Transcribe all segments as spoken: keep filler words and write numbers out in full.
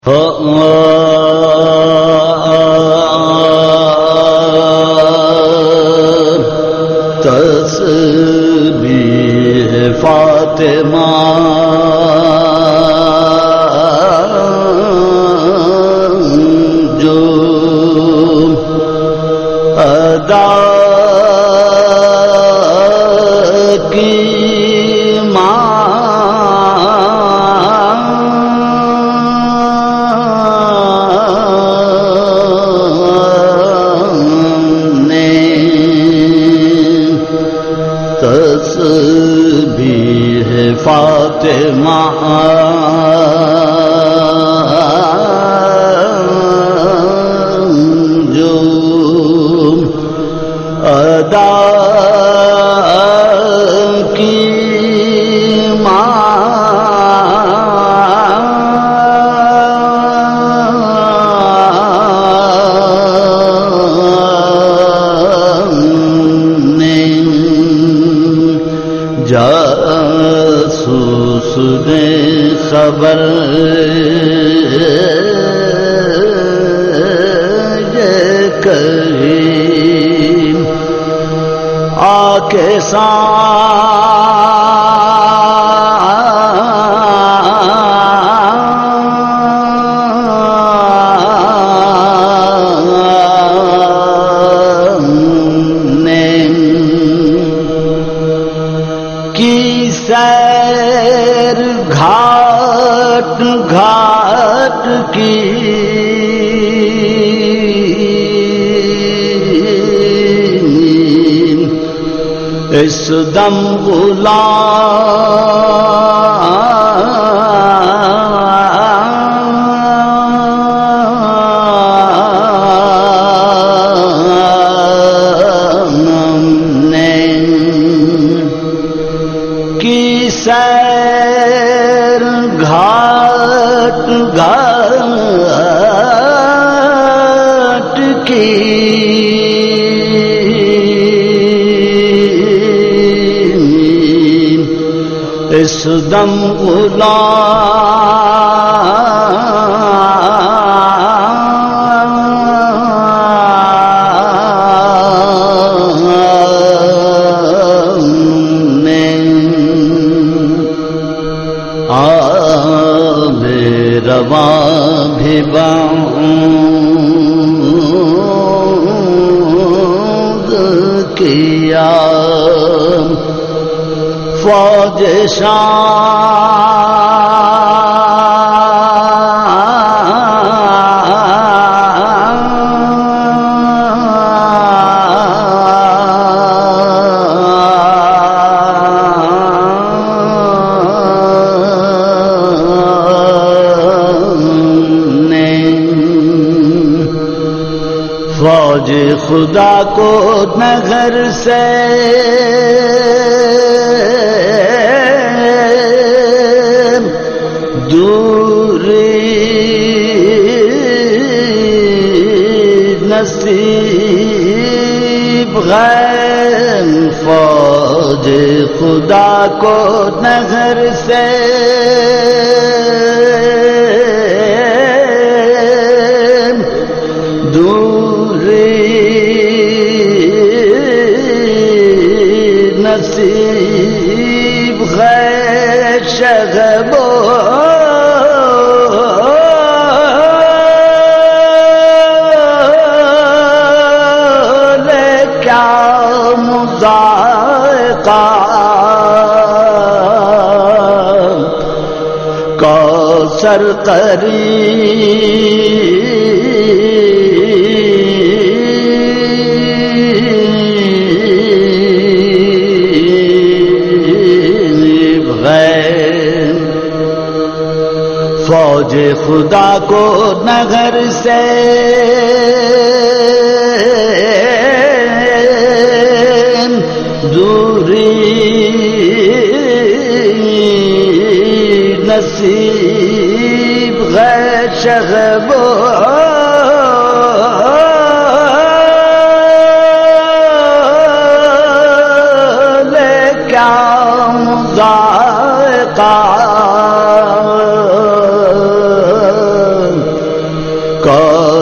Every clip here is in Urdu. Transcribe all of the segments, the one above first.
تسبیح فاطمہ جو ادا کی تسبیح فاطمہ جو ادا کی جاسوس نے خبر یہ کہی آ کے کی سیر گھاٹ گھاٹ کی اس دم کی سیر گھاٹ گھاٹ کی اس دم آب رواں بھی بانگ کیا فوج فوج خدا کو نگر سے دوری نصیب غیر فوج خدا کو نگر سے نصیب غیر شغبو لے کیا مذائقہ کوثر قریب فوج خدا کو نگر سے دوری نصیب غیر شغبو لے کیا مذائقہ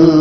الغيب